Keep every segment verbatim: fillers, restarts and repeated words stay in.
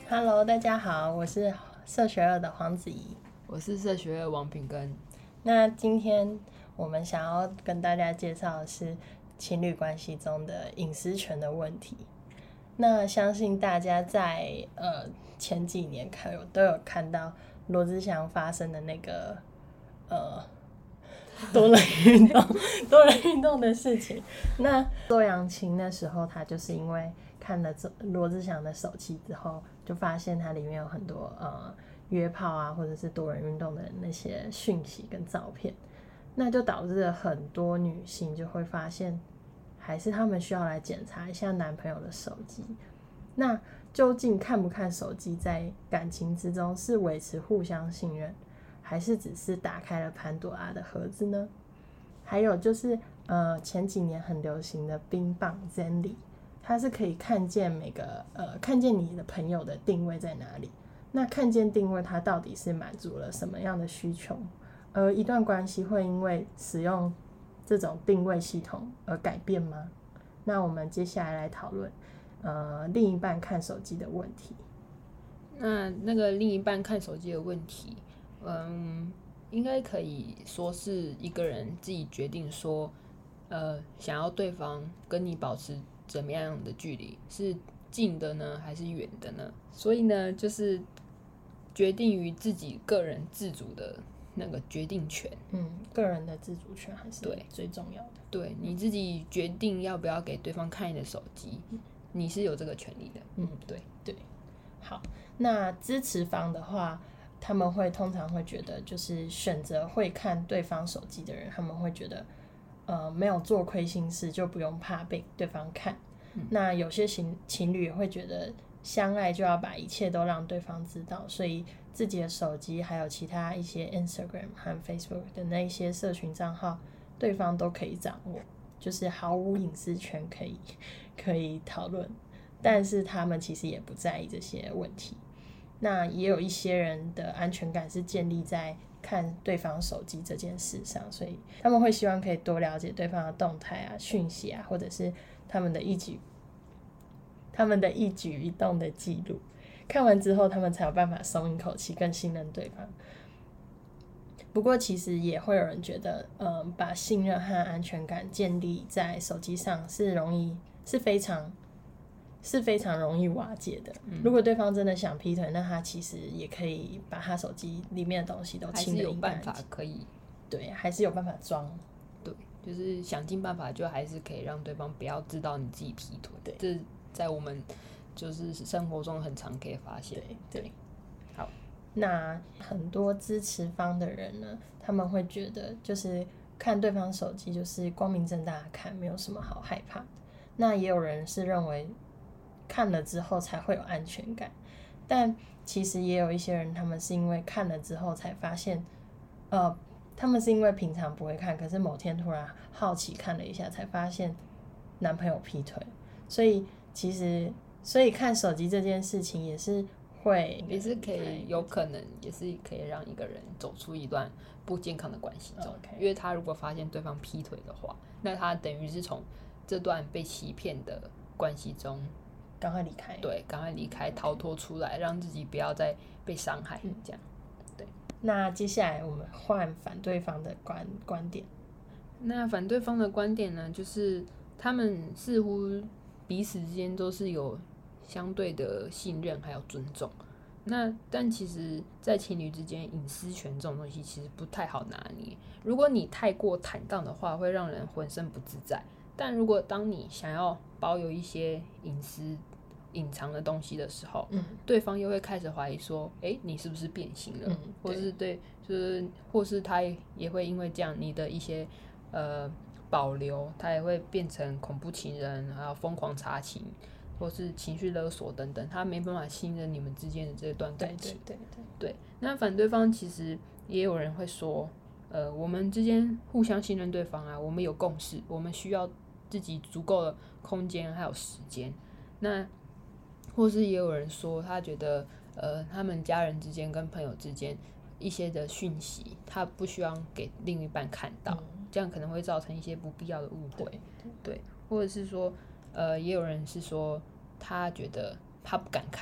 Hello，大家好，我是社学二的黄子怡， 我是社学二王品根。 那今天我们想要跟大家介绍的是情侣关系中的隐私权的问题。那相信大家在呃前几年看有都有看到罗志祥发生的那个呃多人运动多人运动的事情。那周扬青那时候他就是因为看了罗志祥的手机之后，就发现它里面有很多呃约炮啊或者是多人运动的那些讯息跟照片，那就导致了很多女性就会发现还是他们需要来检查一下男朋友的手机。那究竟看不看手机在感情之中是维持互相信任，还是只是打开了潘多拉的盒子呢？还有就是呃前几年很流行的冰棒 Zenly， 它是可以看见每个呃看见你的朋友的定位在哪里。那看见定位它到底是满足了什么样的需求？而一段关系会因为使用这种定位系统而改变吗？那我们接下来来讨论呃另一半看手机的问题。 那那个另一半看手机的问题，嗯，应该可以说是一个人自己决定说，呃，想要对方跟你保持怎么样的距离，是近的呢，还是远的呢？所以呢，就是决定于自己个人自主的那个决定权。 嗯，个人的自主权还是最重要的。 对，你自己决定要不要给对方看你的手机，你是有这个权利的。 嗯，对对。好，那支持方的话，他们会通常会觉得，就是选择会看对方手机的人，他们会觉得，呃，没有做亏心事就不用怕被对方看。嗯、那有些情情侣也会觉得，相爱就要把一切都让对方知道，所以自己的手机还有其他一些 Instagram 和 Facebook 的那一些社群账号，对方都可以掌握，就是毫无隐私权可以可以讨论。但是他们其实也不在意这些问题。那也有一些人的安全感是建立在看对方手机这件事上，所以他们会希望可以多了解对方的动态啊、讯息啊，或者是他们的一举他们的一举一动的记录。看完之后，他们才有办法松一口气，更信任对方。不过，其实也会有人觉得，嗯，把信任和安全感建立在手机上是容易，是非常。是非常容易瓦解的。如果对方真的想劈腿，那他其实也可以把他手机里面的东西都清得一干净。 还是有办法可以， 对，还是有办法装。 对，就是想尽办法，就还是可以让对方不要知道你自己劈腿。对，这在我们就是生活中很常可以发现。 对对。 好， 那很多支持方的人呢，他们会觉得就是看对方手机就是光明正大的看，没有什么好害怕的。那也有人是认为看了之后才会有安全感，但其实也有一些人，他们是因为看了之后才发现，呃，他们是因为平常不会看，可是某天突然好奇看了一下，才发现男朋友劈腿，所以其實所以看手機這件事情也是會也是可以有可能也是可以讓一個人走出一段不健康的關係中、okay. 因為他如果發現對方劈腿的話，那他等於是從這段被欺騙的關係中趕快離開， 對，趕快離開，逃脫出來，讓自己不要再被傷害、嗯、這樣。對， 那接下來我們換反對方的 觀, 觀點。 那反對方的觀點呢，就是他們似乎彼此之間都是有相對的信任還有尊重，那但其實在情侶之間隱私權這種東西其實不太好拿捏，如果你太過坦蕩的話會讓人渾身不自在，但如果當你想要保有一些隱私隱藏的東西的時候、嗯、對方又會開始懷疑說誒你是不是變心了、嗯、或是對就是或是他也會因為這樣你的一些呃保留他也會變成恐怖情人還有瘋狂查情或是情緒勒索等等，他沒辦法信任你們之間的這段感情。 對對對對。 對，那反對方其實也有人會說，呃，我們之間互相信任對方啊，我們有共識，我們需要自己足夠的空間還有時間。那或是也有人說，他覺得，呃，他們家人之間跟朋友之間一些的訊息，他不需要給另一半看到，嗯、這樣可能會造成一些不必要的誤會。對，對，或者是說。呃，也有人是說他覺得他不敢看，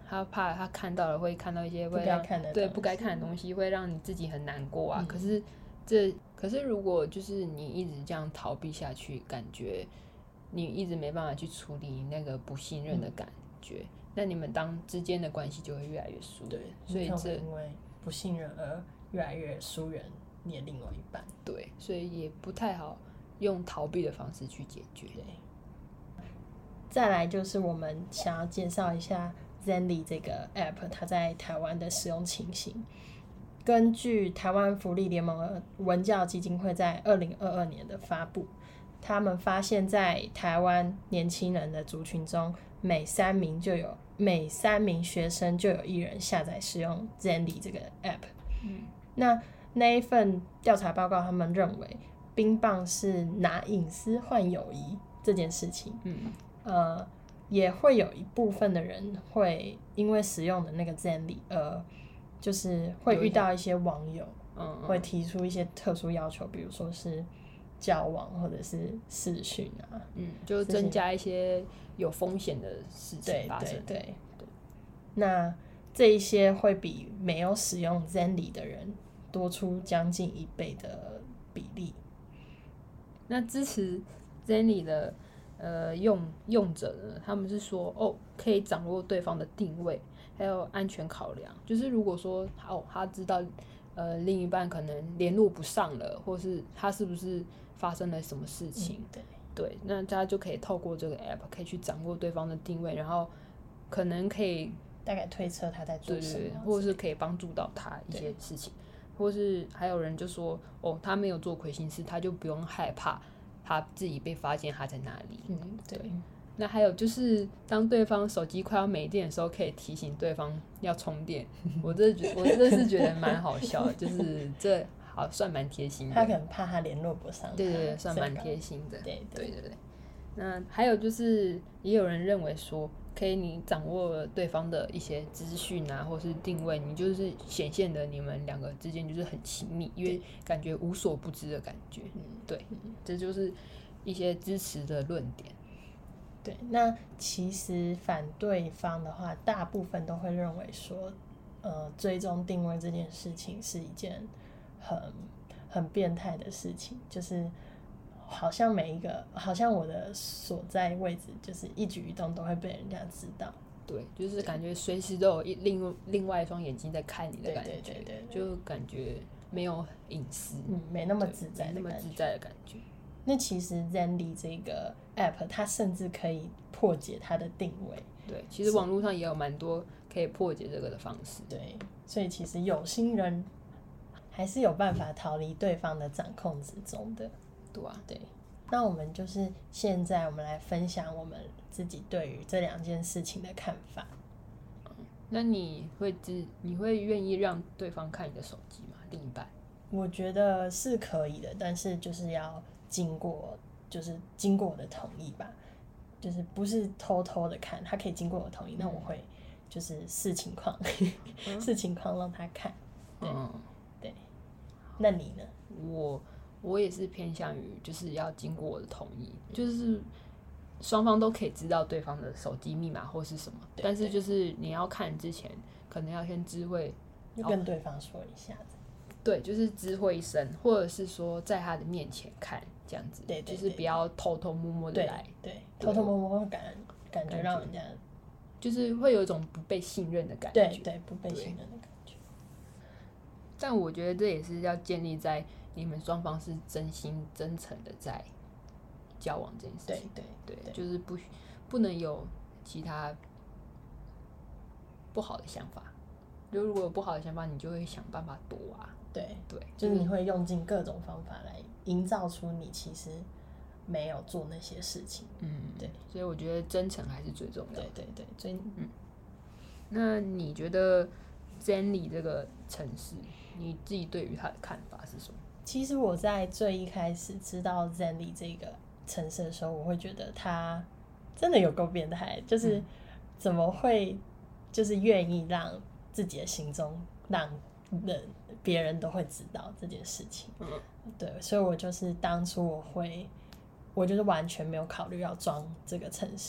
他怕他看到了会看到一些会让不该看的对不该看的东西，会让你自己很难过啊。嗯、可是这可是如果就是你一直这样逃避下去，感觉你一直没办法去处理那个不信任的感觉，嗯、那你们当之间的关系就会越来越疏远。 对， 所以这因为不信任而越来越疏远你的另外一半。 对，所以也不太好用逃避的方式去解决。 对。再来就是我们想要介绍一下 Zenly 这个 App 它在台湾的使用情形。根据台湾福利联盟文教基金会在二零二二年的发布，他们发现在台湾年轻人的族群中，每三名就有每三名学生就有一人下载使用 Zenly 这个 App。嗯、那那一份调查报告，他们认为冰棒是拿隐私换友谊这件事情。嗯呃，也会有一部分的人会因为使用的那个 Zenly， 呃，就是会遇到一些网友，嗯，会提出一些特殊要求，比如说是交往或者是视讯啊， 嗯，就增加一些有风险的事情发生。 对对 对, 对。那这一些会比没有使用 Zenly 的人多出将近一倍的比例。 那支持 Zenly 的。呃，用用者呢，他们是说哦，可以掌握对方的定位，还有安全考量。就是如果说哦，他知道呃另一半可能联络不上了，或是他是不是发生了什么事情， 嗯、对对，那大家就可以透过这个 app 可以去掌握对方的定位，然后可能可以大概推测他在做什么， 对对对，或是可以帮助到他一些事情，或是还有人就说哦，他没有做亏心事，他就不用害怕。他自己被发现他在哪里， 嗯，对。 那还有就是，当对方手机快要没电的时候，可以提醒对方要充电。我这觉我这是觉得蛮好笑的，就是这好算蛮贴心的。 他可能怕他联络不上。 对对对，算蛮贴心的。 对对对对。那还有就是，也有人认为说，可以你掌握了对方的一些资讯啊，或是定位，你就是显现的你们两个之间就是很亲密，因为感觉无所不知的感觉。嗯，对，这就是一些支持的论点。 对，那其实反对方的话，大部分都会认为说，呃，追踪定位这件事情是一件很很变态的事情，就是好像每一个，好像我的所在位置，就是一举一动都会被人家知道。 对，就是感觉随时都有一另另外一双眼睛在看你的感觉， 对对对对对， 就感觉没有隐私， 嗯，没那么自在的那么自在的感觉。 那其实 Zenly 这个 app 它甚至可以破解它的定位。 对，其实网络上也有蛮多可以破解这个的方式。 对，所以其实有心人还是有办法逃离对方的掌控之中的。 对啊， 对。那我们就是现在我们来分享我们自己对于这两件事情的看法。 嗯、那你会知你会愿意让对方看你的手机吗？另一半？ 我觉得是可以的，但是就是要经过，就是经过我的同意吧，就是不是偷偷的看，他可以经过我同意，嗯、那我会就是视情况，嗯、视情况让他看。对，嗯、对。那你呢？ 我我也是偏向于就是要经过我的同意，就是双方都可以知道对方的手机密码或是什么，但是就是你要看之前，可能要先知会， 跟对方说一下子。 对，就是知会一声，或者是说在他的面前看这样子， 对对对， 就是不要偷偷摸摸的来， 对，对偷偷摸摸感感觉让人家就是会有一种不被信任的感觉， 对对，不被信任的感觉。 但我觉得这也是要建立在你们双方是真心真诚的在交往这件事情， 对对对, 对，就是不不能有其他不好的想法。就如果有不好的想法，你就会想办法躲啊。 对对， 就是你会用尽各种方法来营造出你其实没有做那些事情。 嗯，对。所以我觉得真诚还是最重要的。 对对对，最嗯。 那你觉得 Zenly 这个城市，你自己对于它的看法是什么？ 其实我在最一开始知道 Zenly 这个城市的时候，我会觉得它真的有够变态，就是怎么会就是愿意让自己的行踪让人别人都会知道这件事情。嗯，对，所以我就是当初我会，我就是完全没有考虑要装这个城市，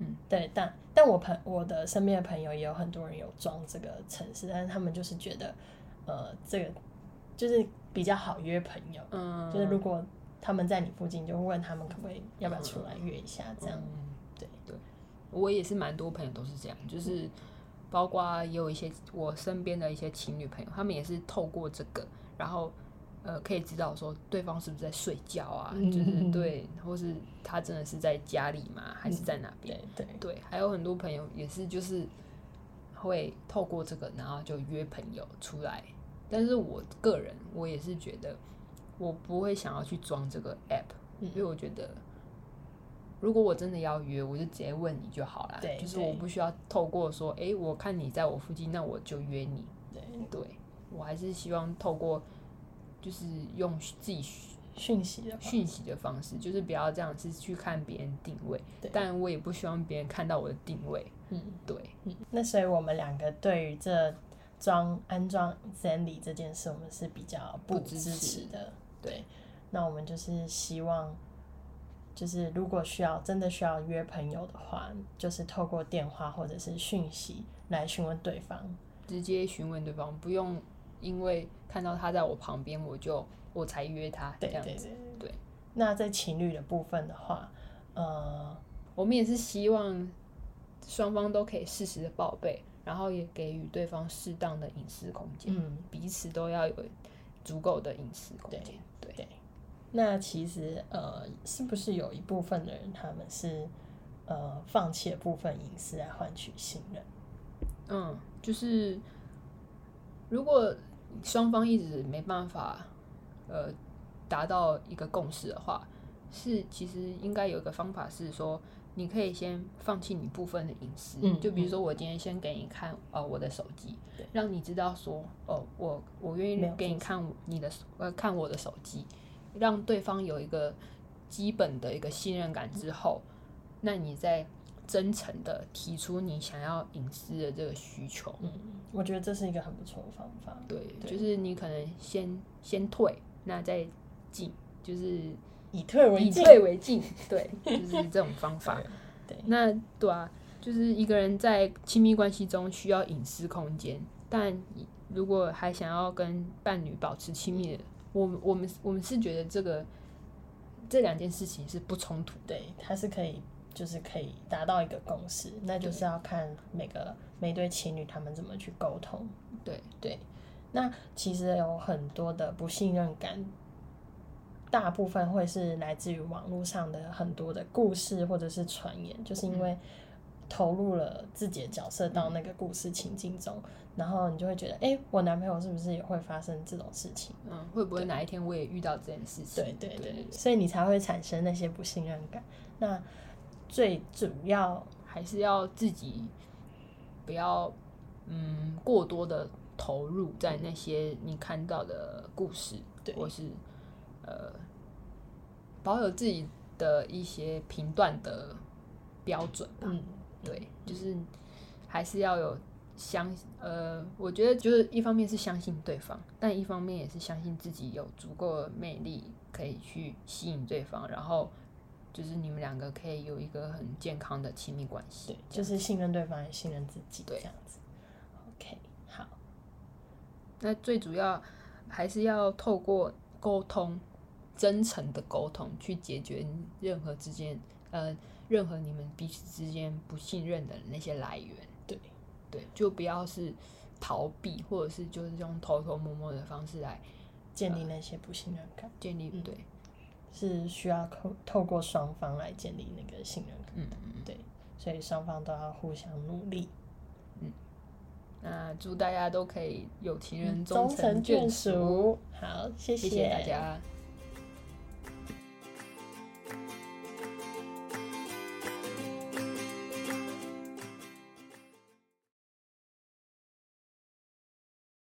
嗯，对，但但我朋我的身边的朋友也有很多人有装这个程式，但是他们就是觉得，呃，这个就是比较好约朋友，嗯，就是如果他们在你附近，就问他们可不可以要不要出来约一下，这样，嗯、对对，我也是蛮多朋友都是这样，就是包括也有一些我身边的一些情侣朋友，他们也是透过这个，然后。呃，可以知道说对方是不是在睡觉啊，嗯、就是对，或是他真的是在家里吗，还是在哪边、嗯？对对对，还有很多朋友也是就是会透过这个，然后就约朋友出来。但是我个人我也是觉得，我不会想要去装这个 app，、嗯、因为我觉得如果我真的要约，我就直接问你就好了，就是我不需要透过说，哎、欸，我看你在我附近，那我就约你。对对，我还是希望透过。就是用自己讯息的讯息的方式，就是不要这样子去看别人定位，但我也不希望别人看到我的定位。嗯，对。 嗯，那所以我们两个对于这装安装 Zenly 这件事，我们是比较不支持的。对，那我们就是希望，就是如果需要真的需要约朋友的话，就是透过电话或者是讯息来询问对方， 直接询问对方，不用。因为看到他在我旁边，我就我才约他这样子。对对对对。 那在情侣的部分的话，呃， 我们也是希望双方都可以适时的报备，然后也给予对方适当的隐私空间，嗯，彼此都要有足够的隐私空间。对 对, 对。 那其实呃，是不是有一部分的人他们是呃放弃了部分隐私来换取信任？ 嗯，就是如果。双方一直没办法，呃，达到一个共识的话，是其实应该有一个方法是说，你可以先放弃你部分的隐私，嗯，就比如说我今天先给你看呃我的手机，让你知道说，哦，我我愿意给你看你的呃看我的手机，让对方有一个基本的一个信任感之后，那你再真诚的提出你想要隐私的这个需求。 嗯，我觉得这是一个很不错的方法。 对，对就是你可能先先退，那再进，就是以退为进。 以退为进，对，就是这种方法。对，对那对啊，就是一个人在亲密关系中需要隐私空间，但如果还想要跟伴侣保持亲密的，我们我们我们是觉得这个这两件事情是不冲突的。 对，它是可以。就是可以达到一个共识，那就是要看每个每对情侣他们怎么去沟通。 对对，那其实有很多的不信任感，大部分会是来自于网络上的很多的故事或者是传言，就是因为投入了自己的角色到那个故事情境中，嗯、然后你就会觉得，哎、欸，我男朋友是不是也会发生这种事情？ 嗯，会不会哪一天我也遇到这件事情？ 对对 对, 对，所以你才会产生那些不信任感。那最主要还是要自己不要嗯过多的投入在那些你看到的故事，对，或是呃保有自己的一些评断的标准吧。嗯，对，就是还是要有相呃，我觉得就是一方面是相信对方，但一方面也是相信自己有足够的魅力可以去吸引对方，然后。就是你们两个可以有一个很健康的亲密关系， 对，就是信任对方也信任自己，这样子。OK， 好。 那最主要还是要透过沟通，真诚的沟通，去解决任何之间呃任何你们彼此之间不信任的那些来源。 对对，就不要是逃避，或者是就是用偷偷摸摸的方式来建立那些不信任感。 呃、建立对。 嗯是需要透过双方来建立那个信任感的，嗯嗯，对，所以双方都要互相努力。 嗯，那祝大家都可以有情人终成眷属。 好，谢谢谢大家。